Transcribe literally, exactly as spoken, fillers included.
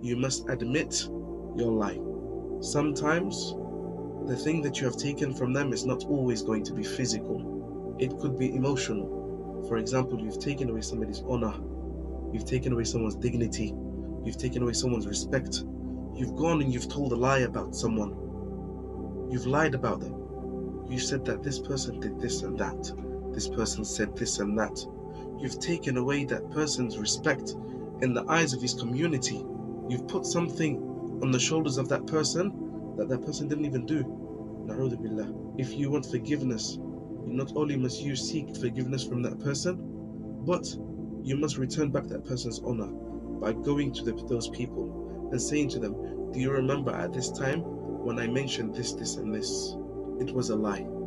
you must admit your lie. Sometimes the thing that you have taken from them is not always going to be physical. It could be emotional. For example, you've taken away somebody's honor, you've taken away someone's dignity, you've taken away someone's respect. You've gone and you've told a lie about someone. You've lied about them. You said that this person did this and that. This person said this and that. You've taken away that person's respect in the eyes of his community. You've put something on the shoulders of that person that that person didn't even do. Na'udhu billah. If you want forgiveness, not only must you seek forgiveness from that person, but you must return back that person's honor by going to the, those people and saying to them, do you remember at this time when I mentioned this, this, and this? It was a lie.